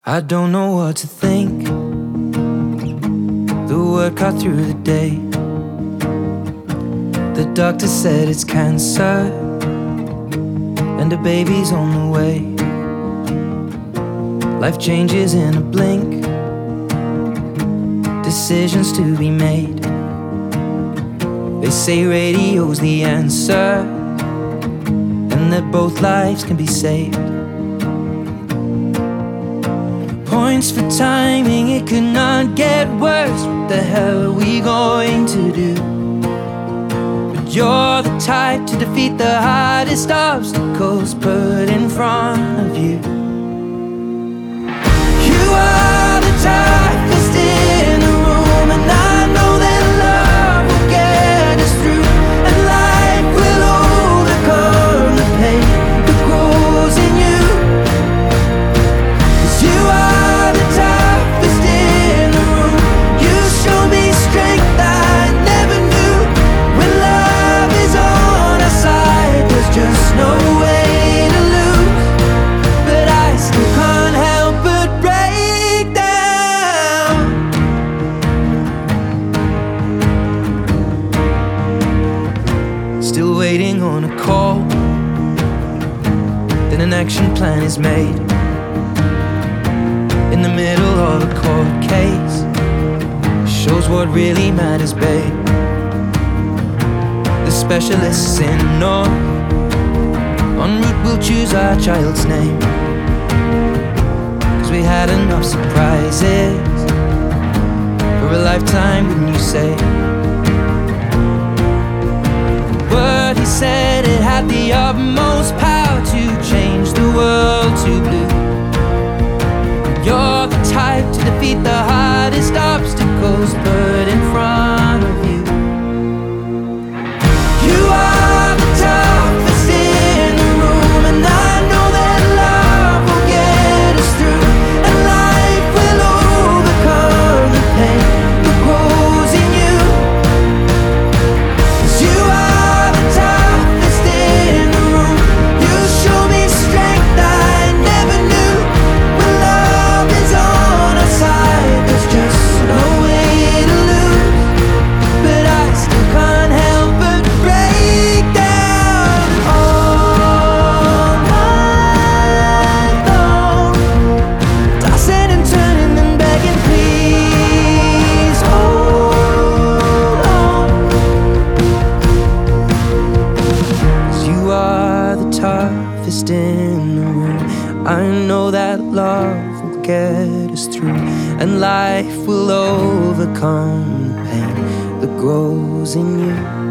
I don't know what to think. The word cut through the day. The doctor said it's cancer, and a baby's on the way. Life changes in a blink, decisions to be made. They say radio's the answer, and that both lives can be saved. Points for timing, it could not get worse. What the hell are we going to do? But you're the type to defeat the hardest obstacles put in front of you. You are the toughest in the room, and I know that love will get us through, and life will overcome the pain that grows in you. 'Cause you are the toughest in the room. You show me strength I never knew. When love is on our side, there's just no way to lose. But I still can't help but break down. Still waiting on a call, then an action plan is made. In the middle of a court case, shows what really matters, babe. The specialists in North, en route we'll choose our child's name. 'Cause we had enough surprises for a lifetime, wouldn't you say? Word he said, it had the utmost power to change the world to blue. You're the type to defeat the hardest obstacles put in front of you. You are the toughest in the room, and I know that love will get us through, and life will overcome the pain that grows in you. 'Cause you are the toughest in the room. You show me strength I never knew. When love is on our side, there's just no way to lose. But I still can't help but break down all night long, tossing and turning and begging, please hold on. 'Cause you are the toughest in the room. I know that love will get us through, and life will overcome the pain that grows in you.